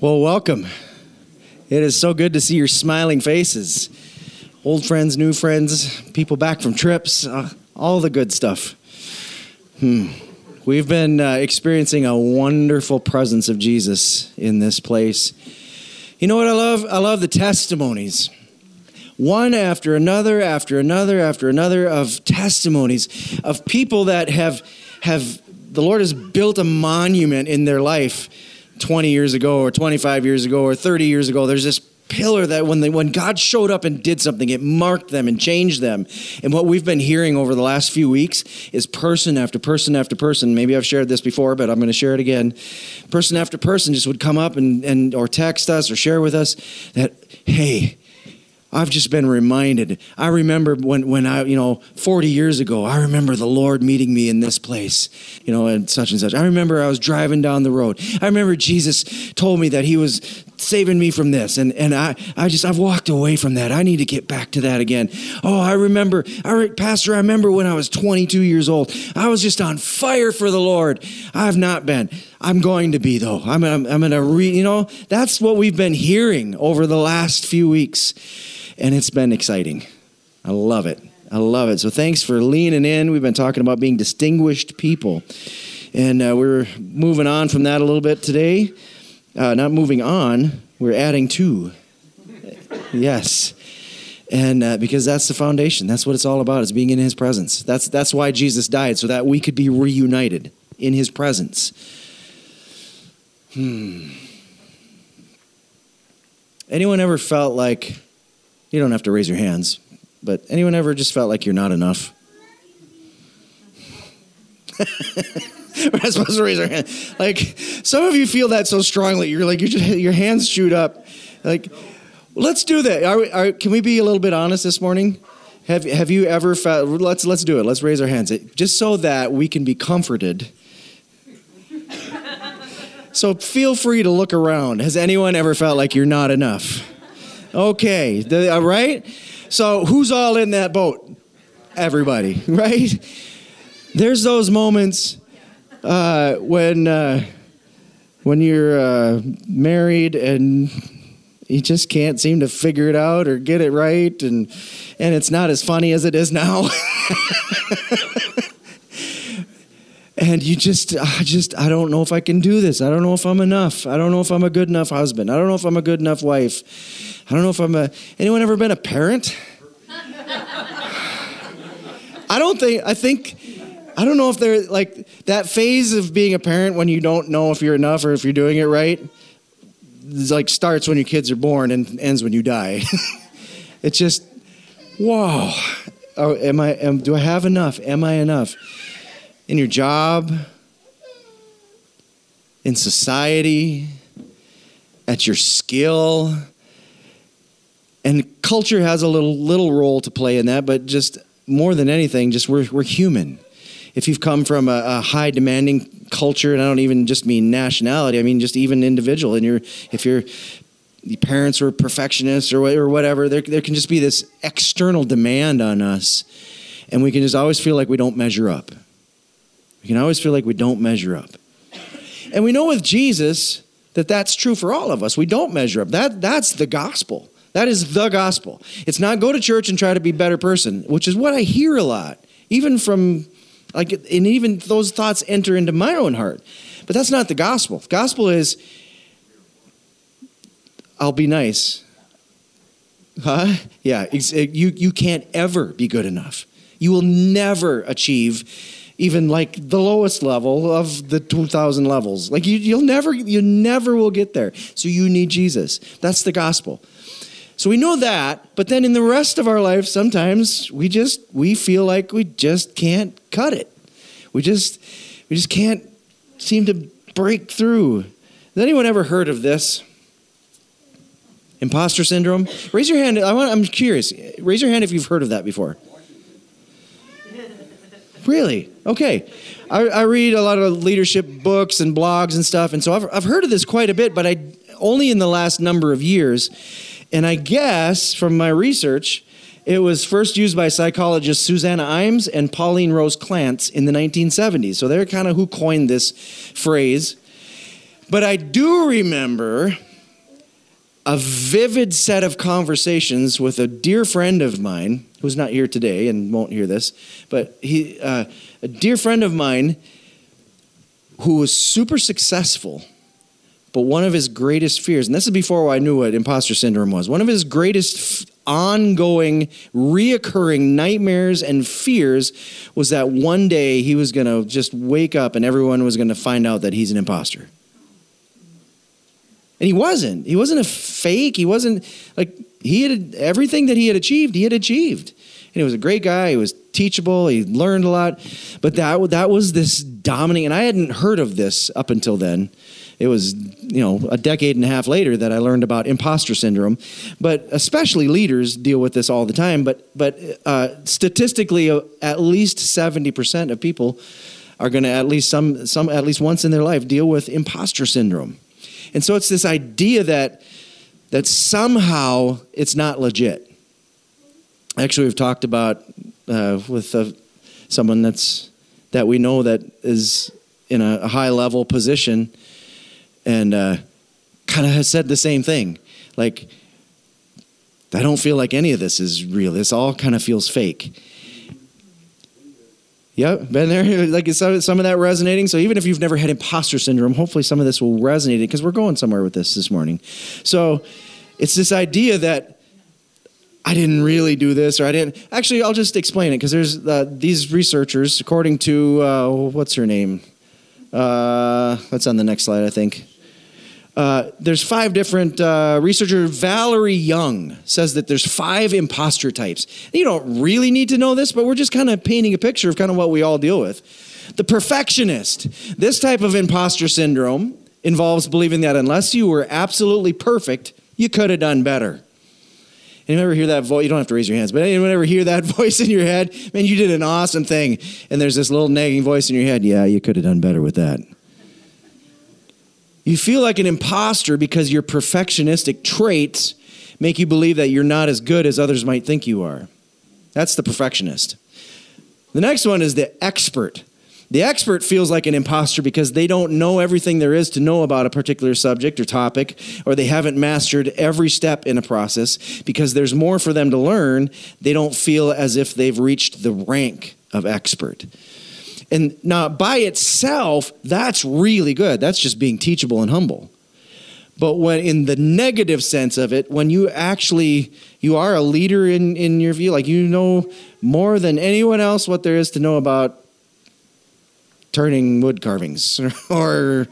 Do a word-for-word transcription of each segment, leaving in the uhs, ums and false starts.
Well, welcome. It is so good to see your smiling faces. Old friends, new friends, people back from trips, uh, all the good stuff. Hmm. We've been uh, experiencing a wonderful presence of Jesus in this place. You know what I love? I love the testimonies. One after another, after another, after another of testimonies of people that have, have the Lord has built a monument in their life twenty years ago or twenty-five years ago or thirty years ago. There's this pillar that when they, when God showed up and did something, it marked them and changed them. And what we've been hearing over the last few weeks is person after person after person. Maybe I've shared this before, but I'm going to share it again. Person after person just would come up and, and or text us or share with us that, hey, I've just been reminded. I remember when, when I, you know, forty years ago, I remember the Lord meeting me in this place, you know, and such and such. I remember I was driving down the road. I remember Jesus told me that he was saving me from this. And, and I, I just, I've walked away from that. I need to get back to that again. Oh, I remember, I re- Pastor, I remember when I was twenty-two years old, I was just on fire for the Lord. I've not been. I'm going to be, though. I'm, I'm, I'm going to read, you know, that's what we've been hearing over the last few weeks. And it's been exciting. I love it. I love it. So thanks for leaning in. We've been talking about being distinguished people. And uh, we're moving on from that a little bit today. Uh, not moving on, we're adding to. Yes. And uh, because that's the foundation. That's what it's all about, is being in his presence. That's, that's why Jesus died, so that we could be reunited in his presence. Hmm. Anyone ever felt like... You don't have to raise your hands, but anyone ever just felt like you're not enough? We're not supposed to raise our hand. Like, some of you feel that so strongly. You're like, you just, your hands shoot up. Like, let's do that. Are we, are, can we be a little bit honest this morning? Have Have you ever felt? Let's let's do it. Let's raise our hands, just so that we can be comforted. So feel free to look around. Has anyone ever felt like you're not enough? Okay, the, all right? So who's all in that boat? Everybody, right? There's those moments uh, when uh, when you're uh, married and you just can't seem to figure it out or get it right, and and it's not as funny as it is now. And you just, I just, I don't know if I can do this. I don't know if I'm enough. I don't know if I'm a good enough husband. I don't know if I'm a good enough wife. I don't know if I'm a, anyone ever been a parent? I don't think, I think, I don't know if they're like that phase of being a parent when you don't know if you're enough or if you're doing it right. It's like starts when your kids are born and ends when you die. It's just, wow. Oh, am I, am, do I have enough? Am I enough? In your job, in society, at your skill. And culture has a little little role to play in that, but just more than anything, just we're we're human. If you've come from a, a high demanding culture, and I don't even just mean nationality, I mean just even individual, and you're if your parents were perfectionists or or whatever, there there can just be this external demand on us, and we can just always feel like we don't measure up. We can always feel like we don't measure up. And we know with Jesus that that's true for all of us. We don't measure up. That, that's the gospel. That is the gospel. It's not go to church and try to be a better person, which is what I hear a lot, even from, like, and even those thoughts enter into my own heart. But that's not the gospel. The gospel is, I'll be nice. Huh? Yeah, you, you can't ever be good enough. You will never achieve even like the lowest level of the two thousand levels. Like you, you'll never, you never will get there. So you need Jesus. That's the gospel. So we know that, but then in the rest of our life, sometimes we just, we feel like we just can't cut it. We just, we just can't seem to break through. Has anyone ever heard of this? Imposter syndrome? Raise your hand. I want, I'm curious. Raise your hand if you've heard of that before. Really? Okay. I, I read a lot of leadership books and blogs and stuff, and so I've, I've heard of this quite a bit, but I only in the last number of years. And I guess from my research, it was first used by psychologists Susanna Imes and Pauline Rose Clance in the nineteen seventies. So they're kind of who coined this phrase. But I do remember a vivid set of conversations with a dear friend of mine who's not here today and won't hear this, but he, uh, a dear friend of mine who was super successful, but one of his greatest fears, and this is before I knew what imposter syndrome was, one of his greatest f- ongoing, reoccurring nightmares and fears was that one day he was going to just wake up and everyone was going to find out that he's an imposter. And he wasn't. He wasn't a fake. He wasn't like he had everything that he had achieved. He had achieved, and he was a great guy. He was teachable. He learned a lot. But that that was this dominating. And I hadn't heard of this up until then. It was, you know, a decade and a half later that I learned about imposter syndrome. But especially leaders deal with this all the time. But but uh, statistically, uh, at least seventy percent of people are going to at least some some at least once in their life deal with imposter syndrome. And so it's this idea that that somehow it's not legit. Actually, we've talked about uh, with uh, someone that's that we know that is in a, a high level position, and uh, kind of has said the same thing. Like, I don't feel like any of this is real. This all kind of feels fake. Yeah, been there. Like is some, some of that resonating. So even if you've never had imposter syndrome, hopefully some of this will resonate because we're going somewhere with this this morning. So it's this idea that I didn't really do this, or I didn't. Actually, I'll just explain it because there's uh, these researchers, according to uh, what's her name? Uh, that's on the next slide, I think. Uh, there's five different uh, researchers. Valerie Young says that there's five imposter types. You don't really need to know this, but we're just kind of painting a picture of kind of what we all deal with. The perfectionist. This type of imposter syndrome involves believing that unless you were absolutely perfect, you could have done better. Anyone ever hear that voice? You don't have to raise your hands, but anyone ever hear that voice in your head? Man, you did an awesome thing. And there's this little nagging voice in your head. Yeah, you could have done better with that. You feel like an imposter because your perfectionistic traits make you believe that you're not as good as others might think you are. That's the perfectionist. The next one is the expert. The expert feels like an imposter because they don't know everything there is to know about a particular subject or topic, or they haven't mastered every step in a process. Because there's more for them to learn, they don't feel as if they've reached the rank of expert. And now, by itself, that's really good. That's just being teachable and humble. But when in the negative sense of it, when you actually, you are a leader in, in your view, like you know more than anyone else what there is to know about turning wood carvings or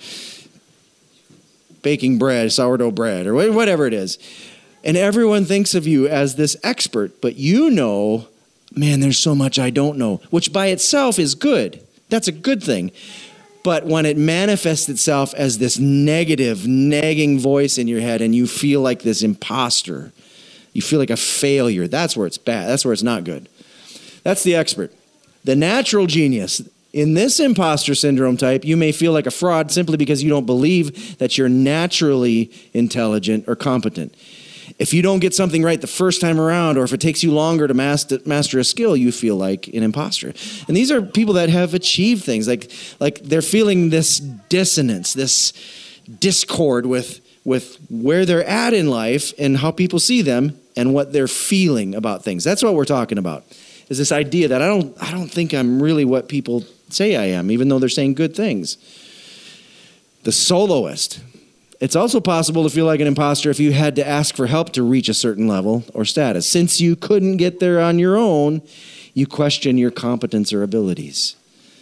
baking bread, sourdough bread, or whatever it is. And everyone thinks of you as this expert, but you know, man, there's so much I don't know, which by itself is good. That's a good thing. But when it manifests itself as this negative, nagging voice in your head and you feel like this imposter, you feel like a failure, that's where it's bad. That's where it's not good. That's the expert. The natural genius. In this imposter syndrome type, you may feel like a fraud simply because you don't believe that you're naturally intelligent or competent. If you don't get something right the first time around, or if it takes you longer to master, master a skill, you feel like an imposter. And these are people that have achieved things. Like, like they're feeling this dissonance, this discord with, with where they're at in life and how people see them and what they're feeling about things. That's what we're talking about, is this idea that I don't, I don't think I'm really what people say I am, even though they're saying good things. The soloist. It's also possible to feel like an imposter if you had to ask for help to reach a certain level or status. Since you couldn't get there on your own, you question your competence or abilities.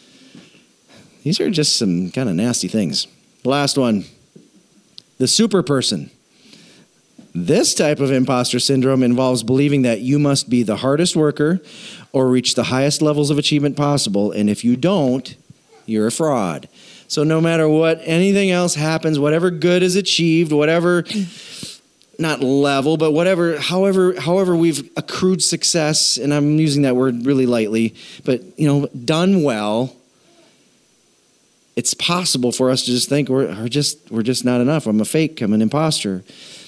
These are just some kind of nasty things. Last one, the super person. This type of imposter syndrome involves believing that you must be the hardest worker or reach the highest levels of achievement possible, and if you don't, you're a fraud. So no matter what, anything else happens, whatever good is achieved, whatever, not level, but whatever, however, however we've accrued success, and I'm using that word really lightly, but, you know, done well, it's possible for us to just think we're, we're just, we're just not enough. I'm a fake. I'm an imposter.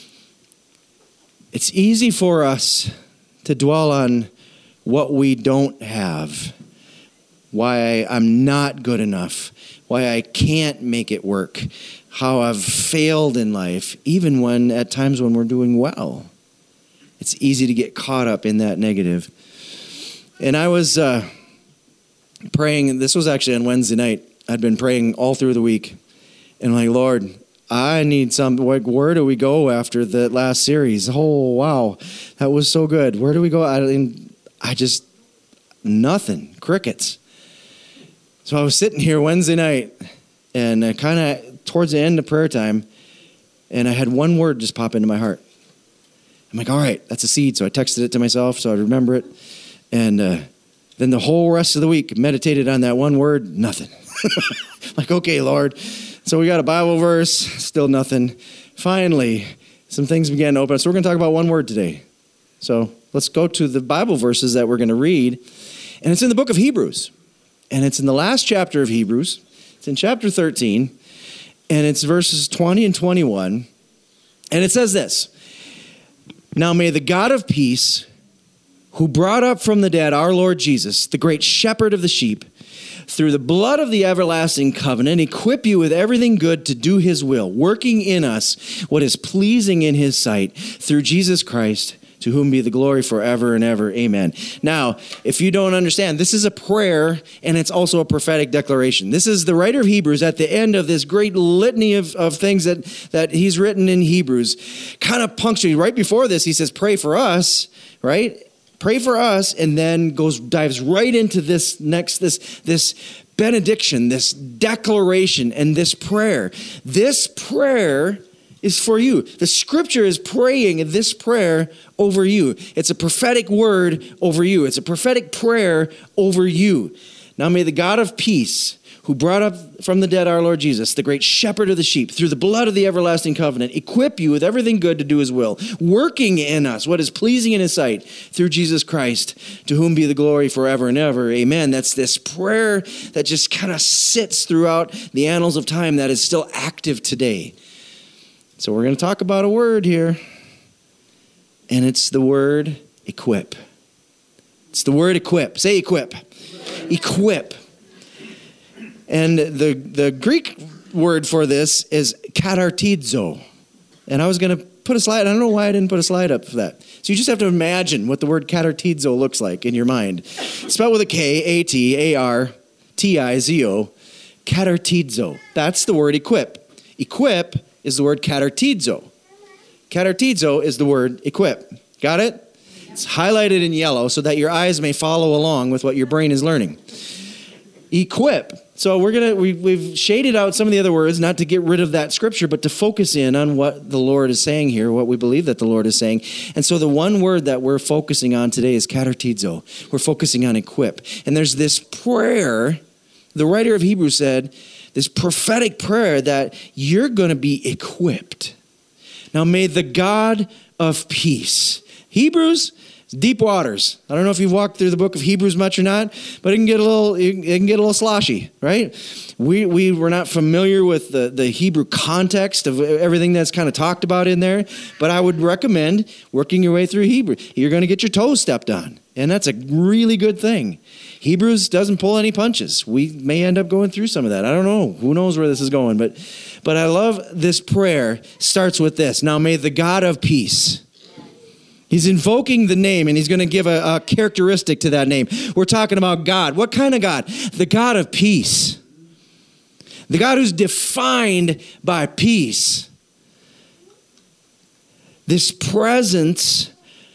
It's easy for us to dwell on what we don't have, why I'm not good enough, why I can't make it work, how I've failed in life, even when at times when we're doing well. It's easy to get caught up in that negative. And I was uh, praying, and this was actually on Wednesday night. I'd been praying all through the week. And I'm like, Lord, I need some, like, where do we go after the last series? Oh, wow, that was so good. Where do we go? I, and I just, nothing, crickets. So I was sitting here Wednesday night, and uh, kind of towards the end of prayer time, and I had one word just pop into my heart. I'm like, all right, that's a seed. So I texted it to myself so I'd remember it. And uh, then the whole rest of the week meditated on that one word, nothing. Like, okay, Lord. So we got a Bible verse, still nothing. Finally, some things began to open up. So we're going to talk about one word today. So let's go to the Bible verses that we're going to read. And it's in the book of Hebrews. And it's in the last chapter of Hebrews. It's in chapter thirteen. And it's verses twenty and twenty-one. And it says this. Now may the God of peace, who brought up from the dead our Lord Jesus, the great shepherd of the sheep, through the blood of the everlasting covenant, equip you with everything good to do his will, working in us what is pleasing in his sight, through Jesus Christ, to whom be the glory forever and ever. Amen. Now, if you don't understand, this is a prayer, and it's also a prophetic declaration. This is the writer of Hebrews at the end of this great litany of, of things that, that he's written in Hebrews, kind of punctuating. Right before this, he says, pray for us, right? Pray for us, and then goes dives right into this next, this, this benediction, this declaration, and this prayer. This prayer is for you. The scripture is praying this prayer over you. It's a prophetic word over you. It's a prophetic prayer over you. Now may the God of peace, who brought up from the dead our Lord Jesus, the great shepherd of the sheep, through the blood of the everlasting covenant, equip you with everything good to do his will, working in us what is pleasing in his sight, through Jesus Christ, to whom be the glory forever and ever. Amen. That's this prayer that just kind of sits throughout the annals of time that is still active today. So we're going to talk about a word here, and it's the word equip. It's the word equip. Say equip. Equip. And the, the Greek word for this is katartizo. And I was going to put a slide. I don't know why I didn't put a slide up for that. So you just have to imagine what the word katartizo looks like in your mind. Spelled with a K, A T A R T I Z O. Katartizo. That's the word equip. Equip is the word katartizo. Katartizo is the word equip. Got it? It's highlighted in yellow so that your eyes may follow along with what your brain is learning. Equip. So we're gonna we, we've shaded out some of the other words, not to get rid of that scripture, but to focus in on what the Lord is saying here, what we believe that the Lord is saying. And so the one word that we're focusing on today is katartizo. We're focusing on equip. And there's this prayer, the writer of Hebrews said, this prophetic prayer that you're going to be equipped. Now may the God of peace. Hebrews, deep waters. I don't know if you've walked through the book of Hebrews much or not, but it can get a little, it can get a little sloshy, right? We we were not familiar with the, the Hebrew context of everything that's kind of talked about in there, but I would recommend working your way through Hebrew. You're going to get your toes stepped on, and that's a really good thing. Hebrews doesn't pull any punches. We may end up going through some of that. I don't know. Who knows where this is going, but but I love this prayer. Starts with this. Now may the God of peace. He's invoking the name, and he's going to give a, a characteristic to that name. We're talking about God. What kind of God? The God of peace. The God who's defined by peace. This presence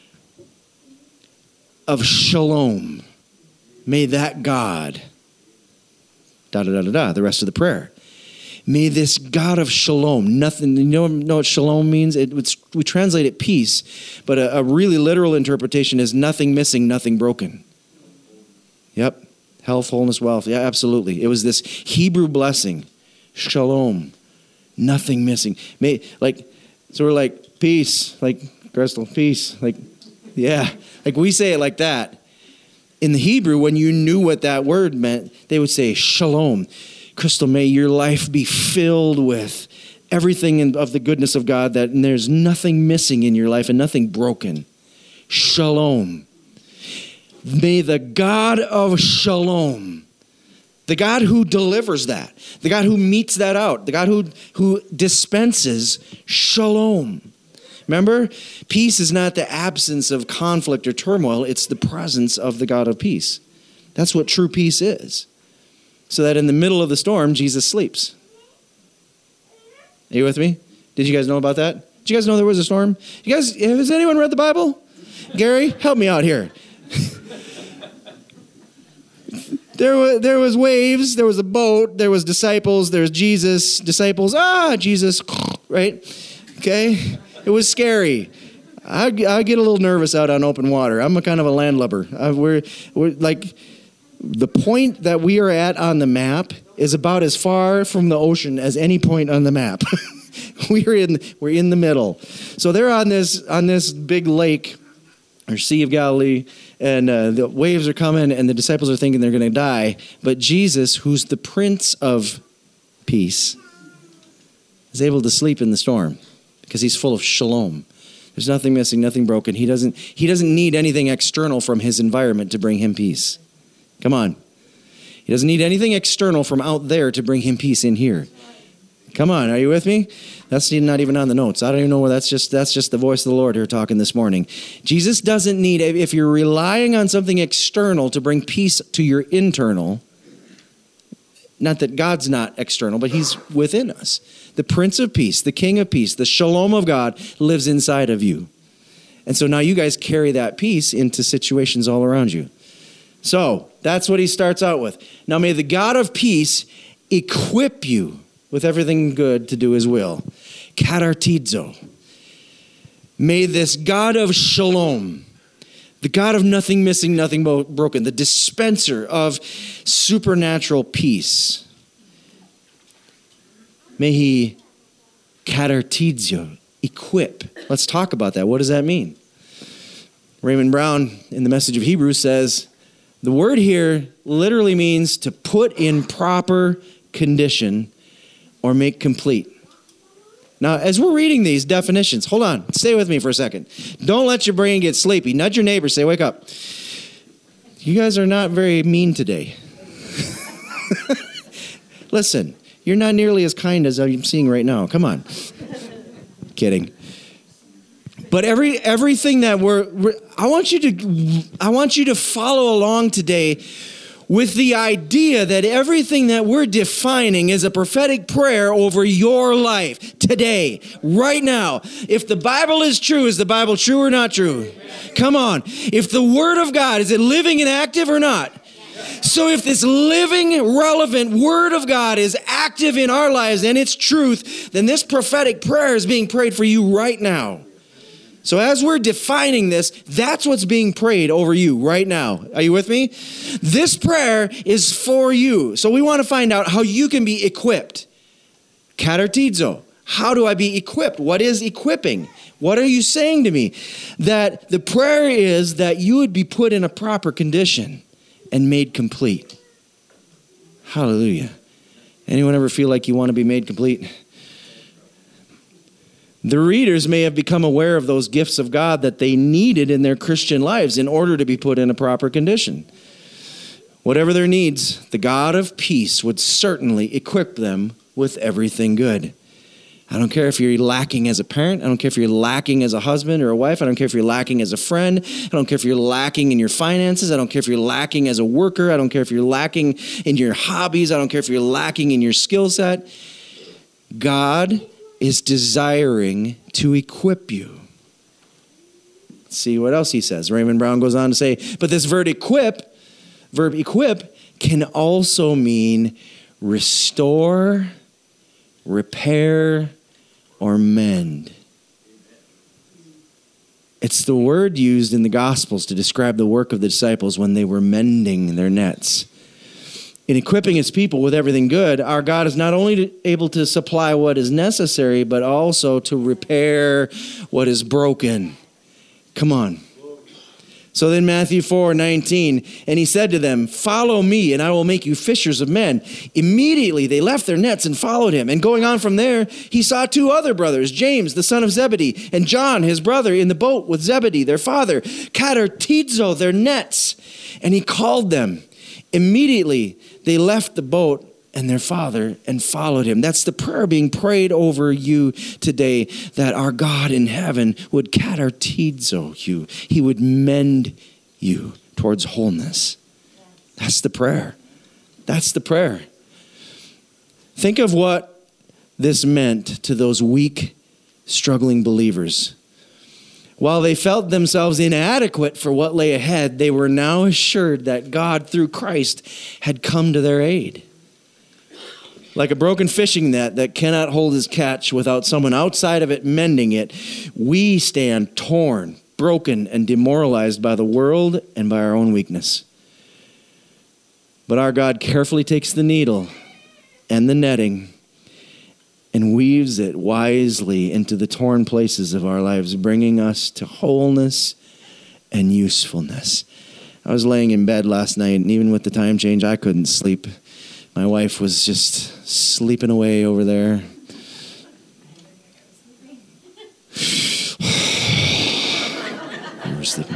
of shalom. May that God, da da da da da, the rest of the prayer. May this God of shalom, nothing, you know, know what shalom means? It, it's, we translate it peace, but a, a really literal interpretation is nothing missing, nothing broken. Yep, health, wholeness, wealth. Yeah, absolutely. It was this Hebrew blessing, shalom, nothing missing. May like, so we're like, peace, like, Crystal, peace, like, yeah. Like we say it like that. In the Hebrew, when you knew what that word meant, they would say shalom. Crystal, may your life be filled with everything in, of the goodness of God, that and there's nothing missing in your life and nothing broken. Shalom. May the God of shalom The God who delivers that. The God who meets that out. The God who, who dispenses shalom. Remember, peace is not the absence of conflict or turmoil. It's the presence of the God of peace. That's what true peace is. So that in the middle of the storm, Jesus sleeps. Are you with me? Did you guys know about that? Did you guys know there was a storm? You guys, has anyone read the Bible? Gary, help me out here. There was, there was waves, there was a boat, there was disciples, there's Jesus, disciples, ah, Jesus, right? Okay? It was scary. I, I get a little nervous out on open water. I'm a kind of a landlubber. I, we're, we're like, the point that we are at on the map is about as far from the ocean as any point on the map. we're in, we're in the middle. So they're on this, on this big lake, or Sea of Galilee, and uh, the waves are coming, and the disciples are thinking they're going to die. But Jesus, who's the Prince of Peace, is able to sleep in the storm because he's full of shalom. There's nothing missing, nothing broken. He doesn't, he doesn't need anything external from his environment to bring him peace. Come on. He doesn't need anything external from out there to bring him peace in here. Come on, are you with me? That's not even on the notes. I don't even know where that's just that's just the voice of the Lord here talking this morning. Jesus doesn't need, if you're relying on something external to bring peace to your internal, not that God's not external, but he's within us. The Prince of Peace, the King of Peace, the shalom of God lives inside of you. And so now you guys carry that peace into situations all around you. So that's what he starts out with. Now may the God of peace equip you with everything good to do his will. Katartizo. May this God of shalom, the God of nothing missing, nothing broken, the dispenser of supernatural peace, may he katartizo, equip. Let's talk about that. What does that mean? Raymond Brown in the Message of Hebrews says, the word here literally means to put in proper condition or make complete. Now, as we're reading these definitions, hold on, stay with me for a second. Don't let your brain get sleepy. Nudge your neighbor, say, wake up. You guys are not very mean today. Listen, you're not nearly as kind as I'm seeing right now. Come on. Kidding. But every everything that we're, we're I want you to I want you to follow along today with the idea that everything that we're defining is a prophetic prayer over your life today, right now. If the Bible is true, is the Bible true or not true? Come on. If the Word of God, is it living and active or not? So if this living, relevant Word of God is active in our lives and it's truth, then this prophetic prayer is being prayed for you right now. So as we're defining this, that's what's being prayed over you right now. Are you with me? This prayer is for you. So we want to find out how you can be equipped. Katartizo. How do I be equipped? What is equipping? What are you saying to me? That the prayer is that you would be put in a proper condition and made complete. Hallelujah. Anyone ever feel like you want to be made complete? The readers may have become aware of those gifts of God that they needed in their Christian lives in order to be put in a proper condition. Whatever their needs, the God of peace would certainly equip them with everything good. I don't care if you're lacking as a parent. I don't care if you're lacking as a husband or a wife. I don't care if you're lacking as a friend. I don't care if you're lacking in your finances. I don't care if you're lacking as a worker. I don't care if you're lacking in your hobbies. I don't care if you're lacking in your skill set. God is desiring to equip you. Let's see what else he says. Raymond Brown goes on to say, but this verb equip, verb equip can also mean restore, repair, or mend. It's the word used in the Gospels to describe the work of the disciples when they were mending their nets. In equipping his people with everything good, our God is not only able to supply what is necessary, but also to repair what is broken. Come on. So then Matthew four nineteen, and he said to them, follow me, and I will make you fishers of men. Immediately they left their nets and followed him. And going on from there, he saw two other brothers, James, the son of Zebedee, and John, his brother, in the boat with Zebedee, their father, katartizo, their nets. And he called them. Immediately They left the boat and their father and followed him. That's the prayer being prayed over you today, that our God in heaven would katartizo you. He would mend you towards wholeness. That's the prayer. That's the prayer. Think of what this meant to those weak, struggling believers. While they felt themselves inadequate for what lay ahead, they were now assured that God, through Christ, had come to their aid. Like a broken fishing net that cannot hold its catch without someone outside of it mending it, we stand torn, broken, and demoralized by the world and by our own weakness. But our God carefully takes the needle and the netting and weaves it wisely into the torn places of our lives, bringing us to wholeness and usefulness. I was laying in bed last night, and even with the time change, I couldn't sleep. My wife was just sleeping away over there. You were sleeping.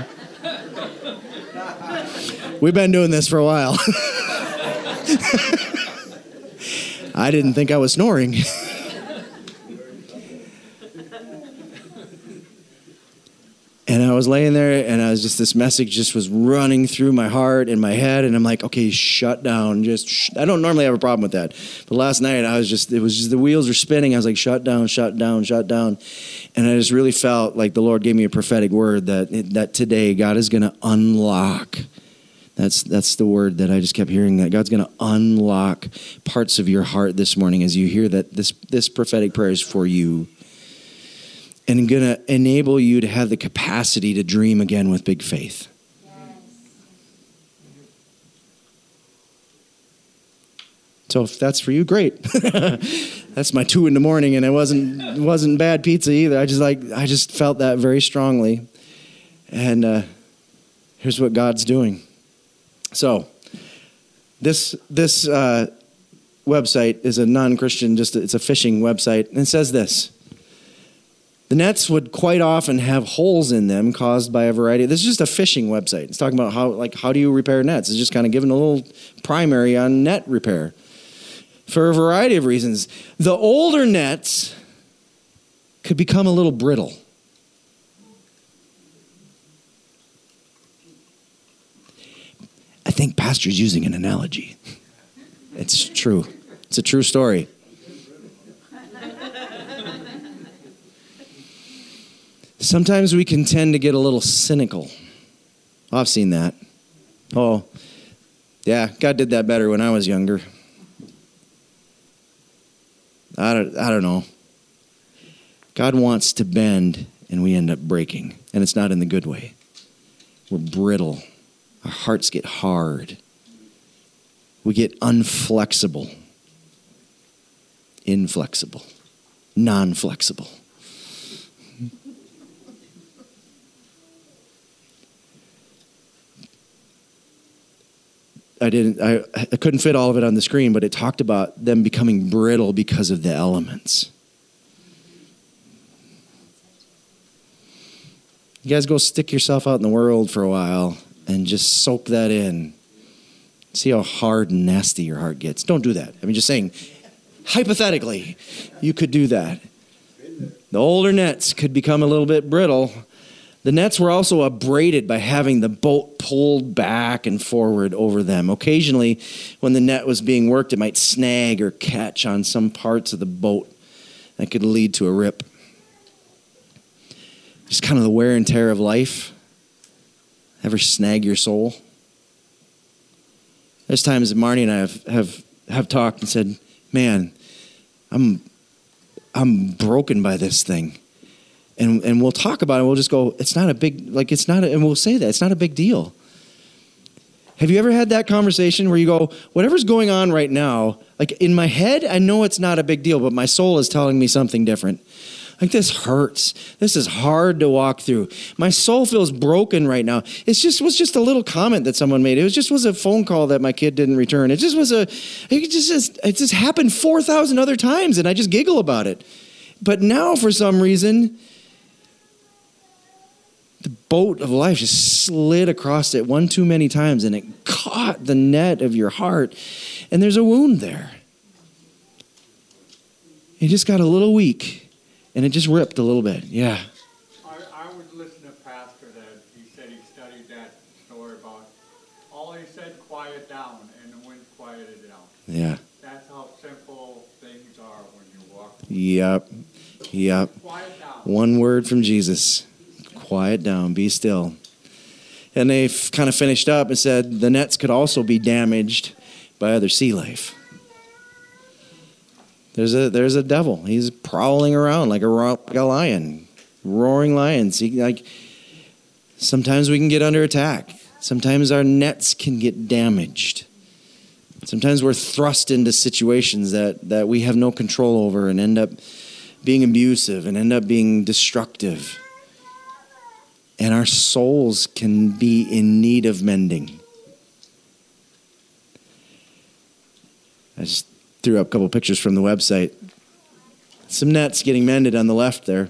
We've been doing this for a while. I didn't think I was snoring. And I was laying there, and I was just, this message just was running through my heart and my head, and I'm like, okay, shut down. Just, sh-. I don't normally have a problem with that. But last night, I was just, it was just, the wheels were spinning. I was like, shut down, shut down, shut down. And I just really felt like the Lord gave me a prophetic word that, that today God is going to unlock. That's, that's the word that I just kept hearing, that God's going to unlock parts of your heart this morning as you hear that this, this prophetic prayer is for you. And going to enable you to have the capacity to dream again with big faith. Yes. So if that's for you, great. That's my two in the morning, and it wasn't it wasn't bad pizza either. I just like I just felt that very strongly. And uh, here's what God's doing. So this this uh, website is a non-Christian, just it's a fishing website, and it says this. The nets would quite often have holes in them caused by a variety. This is just a fishing website. It's talking about how, like, how do you repair nets? It's just kind of giving a little primary on net repair for a variety of reasons. The older nets could become a little brittle. I think Pastor's using an analogy. It's true. It's a true story. Sometimes we can tend to get a little cynical. I've seen that. Oh, yeah, God did that better when I was younger. I don't, I don't know. God wants to bend, and we end up breaking. And it's not in the good way. We're brittle. Our hearts get hard. We get unflexible. Inflexible. Non-flexible. I didn't. I, I couldn't fit all of it on the screen, but it talked about them becoming brittle because of the elements. You guys go stick yourself out in the world for a while and just soak that in. See how hard and nasty your heart gets. Don't do that. I mean, just saying, hypothetically, you could do that. The older nets could become a little bit brittle. The nets were also abraded by having the boat pulled back and forward over them. Occasionally, when the net was being worked, it might snag or catch on some parts of the boat that could lead to a rip. Just kind of the wear and tear of life. Ever snag your soul? There's times that Marnie and I have, have, have talked and said, man, I'm, I'm broken by this thing. And and we'll talk about it. We'll just go, it's not a big, like it's not, a, and we'll say that, it's not a big deal. Have you ever had that conversation where you go, whatever's going on right now, like in my head, I know it's not a big deal, but my soul is telling me something different. Like this hurts. This is hard to walk through. My soul feels broken right now. It just was just a little comment that someone made. It was just was a phone call that my kid didn't return. It just was a, it just, it just happened four thousand other times and I just giggle about it. But now for some reason, the boat of life just slid across it one too many times, and it caught the net of your heart, and there's a wound there. It just got a little weak, and it just ripped a little bit. Yeah. I, I was listening to a pastor that he said he studied that story about, all he said, quiet down, and the wind quieted down. Yeah. That's how simple things are when you walk. Yep. Yep. Quiet down. One word from Jesus. Quiet down. Be still. And they kind of finished up and said the nets could also be damaged by other sea life. There's a there's a devil. He's prowling around like a, like a lion, roaring lions. He, like sometimes we can get under attack. Sometimes our nets can get damaged. Sometimes we're thrust into situations that, that we have no control over and end up being abusive and end up being destructive. And our souls can be in need of mending. I just threw up a couple pictures from the website. Some nets getting mended on the left there.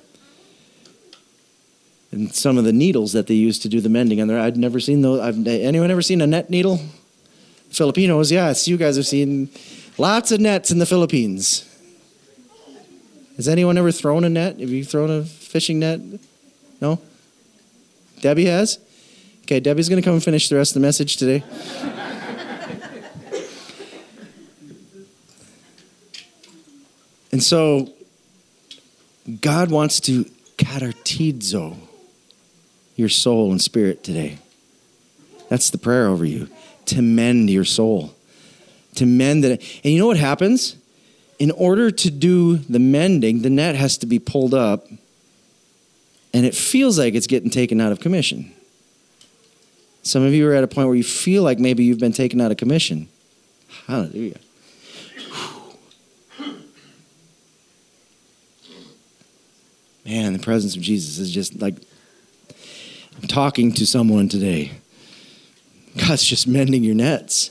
And some of the needles that they use to do the mending on there. I'd never seen those. I've, anyone ever seen a net needle? Filipinos, yes, you guys have seen lots of nets in the Philippines. Has anyone ever thrown a net? Have you thrown a fishing net? No? Debbie has? Okay, Debbie's going to come and finish the rest of the message today. And so, God wants to katartizo your soul and spirit today. That's the prayer over you. To mend your soul. To mend it. And you know what happens? In order to do the mending, the net has to be pulled up. And it feels like it's getting taken out of commission. Some of you are at a point where you feel like maybe you've been taken out of commission. Hallelujah. Man, the presence of Jesus is just like, I'm talking to someone today. God's just mending your nets.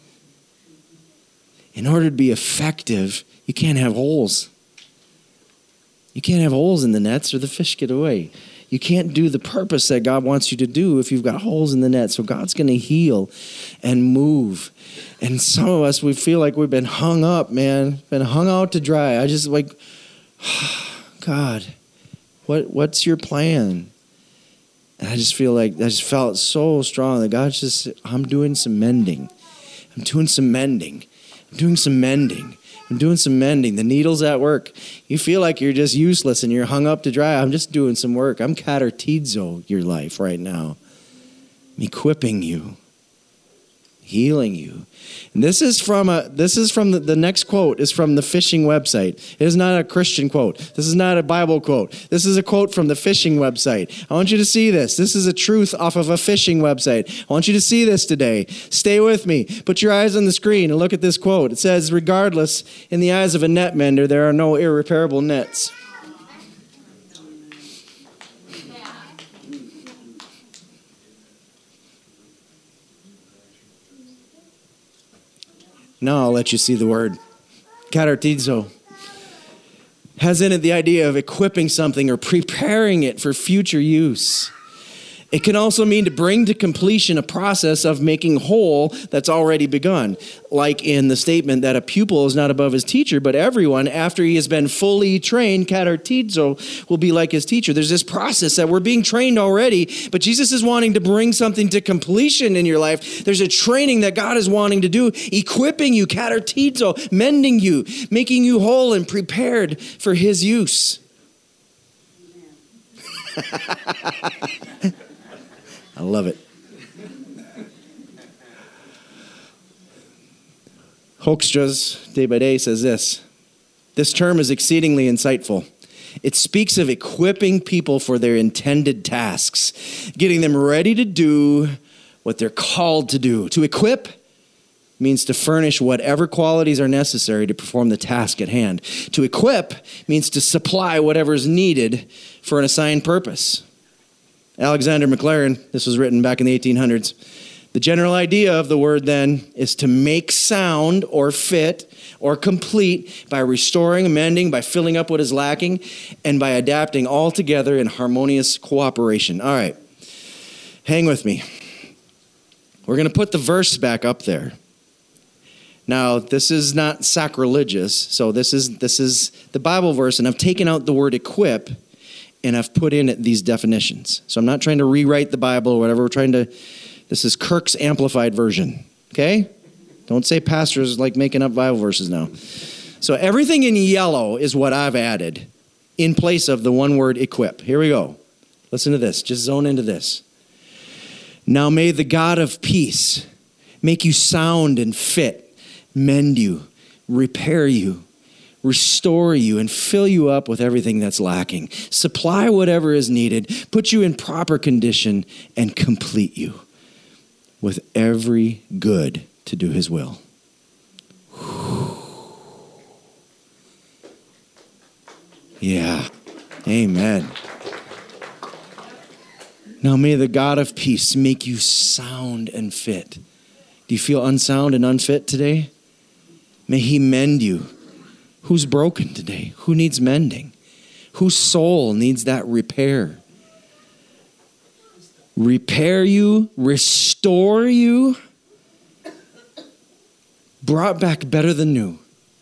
In order to be effective, you can't have holes. You can't have holes in the nets or the fish get away. You can't do the purpose that God wants you to do if you've got holes in the net. So God's going to heal and move. And some of us, we feel like we've been hung up, man. Been hung out to dry. I just like, God, what what's your plan? And I just feel like, I just felt so strong that God's just, I'm doing some mending. I'm doing some mending. I'm doing some mending. I'm doing some mending. The needle's at work. You feel like you're just useless and you're hung up to dry. I'm just doing some work. I'm katartizo your life right now. I'm equipping you. Healing you. And this is from a this is from the, the next quote is from the fishing website. It is not a Christian quote. This is not a Bible quote. This is a quote from the fishing website. I want you to see this. This is a truth off of a fishing website. I want you to see this today. Stay with me. Put your eyes on the screen and look at this quote. It says, regardless, in the eyes of a net mender, there are no irreparable nets. Now I'll let you see the word. Katartizo has in it the idea of equipping something or preparing it for future use. It can also mean to bring to completion a process of making whole that's already begun. Like in the statement that a pupil is not above his teacher, but everyone, after he has been fully trained, katartizo, will be like his teacher. There's this process that we're being trained already, but Jesus is wanting to bring something to completion in your life. There's a training that God is wanting to do, equipping you, katartizo, mending you, making you whole and prepared for his use. I love it. Hoekstra's Day by Day says this. This term is exceedingly insightful. It speaks of equipping people for their intended tasks, getting them ready to do what they're called to do. To equip means to furnish whatever qualities are necessary to perform the task at hand. To equip means to supply whatever is needed for an assigned purpose. Alexander Maclaren, this was written back in the eighteen hundreds. The general idea of the word then is to make sound or fit or complete by restoring, amending, by filling up what is lacking, and by adapting all together in harmonious cooperation. All right. Hang with me. We're going to put the verse back up there. Now, this is not sacrilegious, so this is this is the Bible verse, and I've taken out the word equip, and I've put in these definitions. So I'm not trying to rewrite the Bible or whatever. We're trying to, this is Kirk's Amplified Version, okay? Don't say pastors like making up Bible verses now. So everything in yellow is what I've added in place of the one word equip. Here we go. Listen to this. Just zone into this. Now may the God of peace make you sound and fit, mend you, repair you, restore you, and fill you up with everything that's lacking. Supply whatever is needed, put you in proper condition, and complete you with every good to do his will. Yeah. Amen. Now may the God of peace make you sound and fit. Do you feel unsound and unfit today? May he mend you. Who's broken today? Who needs mending? Whose soul needs that repair? Repair you, restore you, brought back better than new.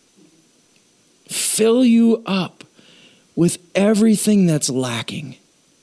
Fill you up with everything that's lacking.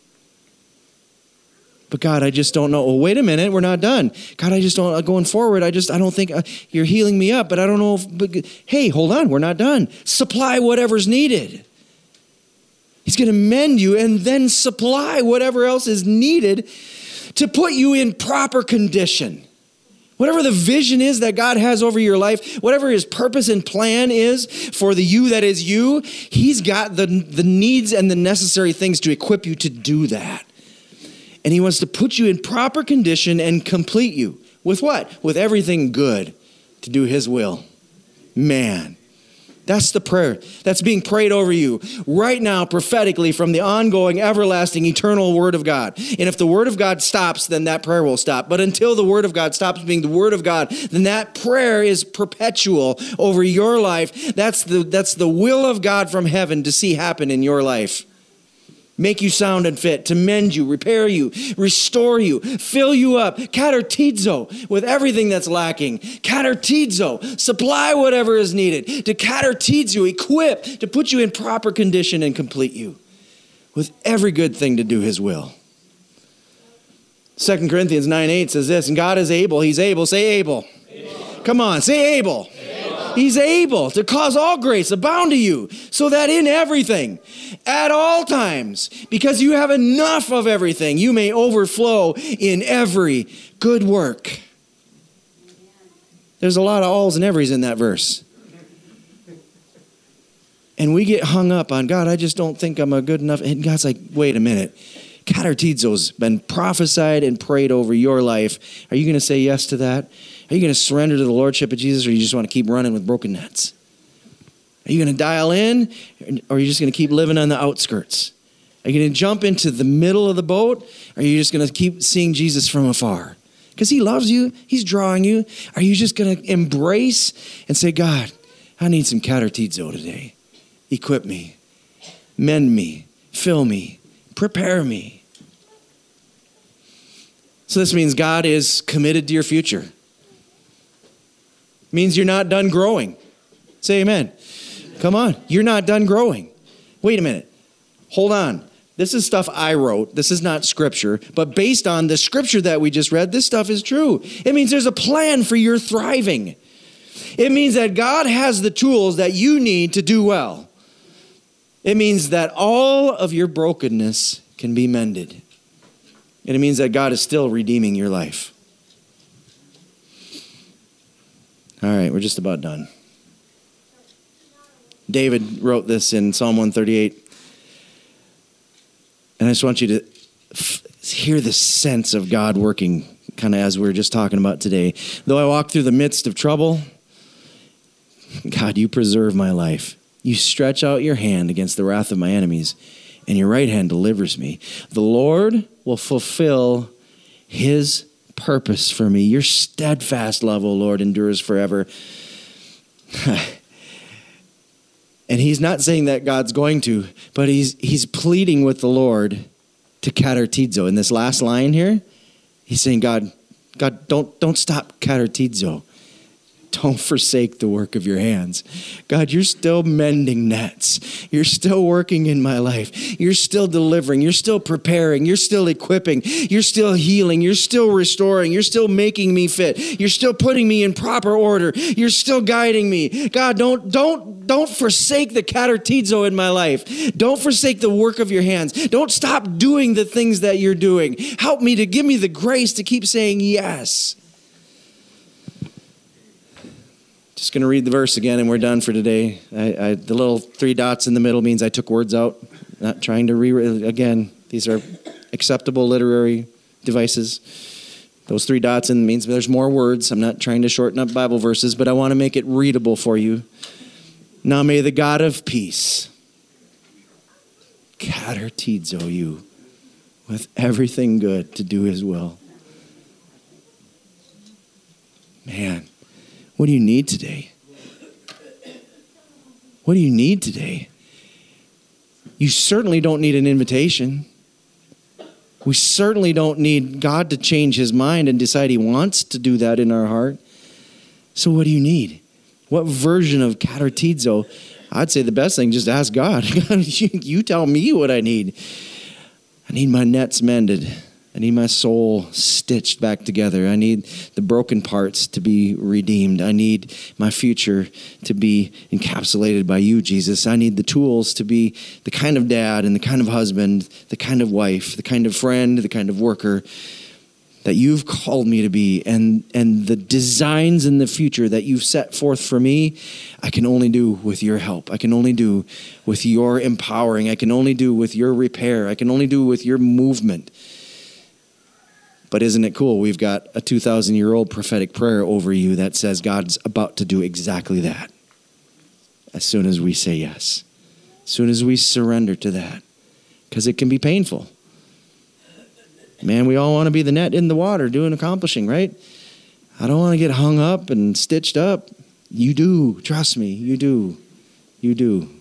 But God, I just don't know. Oh, wait a minute, we're not done. God, I just don't, going forward, I just, I don't think, uh, you're healing me up, but I don't know if, but, hey, hold on, we're not done. Supply whatever's needed. He's going to mend you and then supply whatever else is needed to put you in proper condition. Whatever the vision is that God has over your life, whatever his purpose and plan is for the you that is you, he's got the, the needs and the necessary things to equip you to do that. And he wants to put you in proper condition and complete you. With what? With everything good to do his will. Man, that's the prayer that's being prayed over you right now prophetically from the ongoing, everlasting, eternal word of God. And if the word of God stops, then that prayer will stop. But until the word of God stops being the word of God, then that prayer is perpetual over your life. That's the, that's the will of God from heaven to see happen in your life. Make you sound and fit, to mend you, repair you, restore you, fill you up, katartizo, with everything that's lacking. Katartizo, supply whatever is needed. To katartizo, equip, to put you in proper condition and complete you with every good thing to do his will. Second Corinthians nine eight says this, and God is able, he's able, say able. able. Come on, say able. He's able to cause all grace abound to you, so that in everything, at all times, because you have enough of everything, you may overflow in every good work. There's a lot of alls and everys in that verse. And we get hung up on, God, I just don't think I'm a good enough. And God's like, wait a minute. Katartizo's been prophesied and prayed over your life. Are you going to say yes to that? Are you going to surrender to the lordship of Jesus, or you just want to keep running with broken nets? Are you going to dial in, or are you just going to keep living on the outskirts? Are you going to jump into the middle of the boat, or are you just going to keep seeing Jesus from afar? Because he loves you. He's drawing you. Are you just going to embrace and say, God, I need some katartizo today. Equip me. Mend me. Fill me. Prepare me. So this means God is committed to your future. Means you're not done growing. Say amen. Come on. You're not done growing. Wait a minute. Hold on. This is stuff I wrote. This is not scripture. But based on the scripture that we just read, this stuff is true. It means there's a plan for your thriving. It means that God has the tools that you need to do well. It means that all of your brokenness can be mended. And it means that God is still redeeming your life. All right, we're just about done. David wrote this in Psalm one thirty-eight. And I just want you to f- hear the sense of God working, kind of as we were just talking about today. Though I walk through the midst of trouble, God, you preserve my life. You stretch out your hand against the wrath of my enemies, and your right hand delivers me. The Lord will fulfill his purpose for me. Your steadfast love, O Lord, endures forever. And he's not saying that God's going to, but he's he's pleading with the Lord to katartizo. In this last line here, He's saying, God, God, don't, don't stop katartizo. Don't forsake the work of your hands. God, you're still mending nets. You're still working in my life. You're still delivering. You're still preparing. You're still equipping. You're still healing. You're still restoring. You're still making me fit. You're still putting me in proper order. You're still guiding me. God, don't, don't, don't forsake the katartizo in my life. Don't forsake the work of your hands. Don't stop doing the things that you're doing. Help me to give me the grace to keep saying yes. Just going to read the verse again, and we're done for today. I, I, the little three dots in the middle means I took words out. Not trying to re again. These are acceptable literary devices. Those three dots in means there's more words. I'm not trying to shorten up Bible verses, but I want to make it readable for you. Now may the God of peace katartizo you with everything good to do his will. Man. What do you need today? What do you need today? You certainly don't need an invitation. We certainly don't need God to change his mind and decide he wants to do that in our heart. So what do you need? What version of katartizo? I'd say the best thing, just ask God. You tell me what I need. I need my nets mended. I need my soul stitched back together. I need the broken parts to be redeemed. I need my future to be encapsulated by you, Jesus. I need the tools to be the kind of dad and the kind of husband, the kind of wife, the kind of friend, the kind of worker that you've called me to be. And, and the designs in the future that you've set forth for me, I can only do with your help. I can only do with your empowering. I can only do with your repair. I can only do with your movement. But isn't it cool? We've got a two thousand year old prophetic prayer over you that says God's about to do exactly that. As soon as we say yes. As soon as we surrender to that. Because it can be painful. Man, we all want to be the net in the water doing accomplishing, right? I don't want to get hung up and stitched up. You do. Trust me. You do. You do.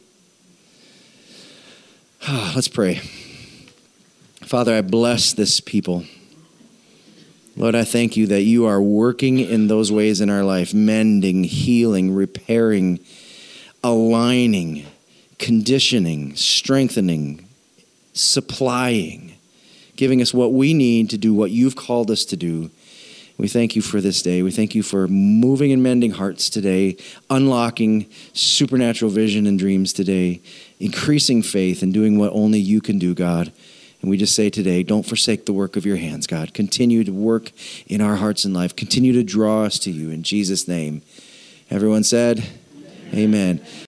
Let's pray. Father, I bless this people. Lord, I thank you that you are working in those ways in our life, mending, healing, repairing, aligning, conditioning, strengthening, supplying, giving us what we need to do what you've called us to do. We thank you for this day. We thank you for moving and mending hearts today, unlocking supernatural vision and dreams today, increasing faith and doing what only you can do, God. And we just say today, don't forsake the work of your hands, God. Continue to work in our hearts and life. Continue to draw us to you in Jesus' name. Everyone said, amen. Amen.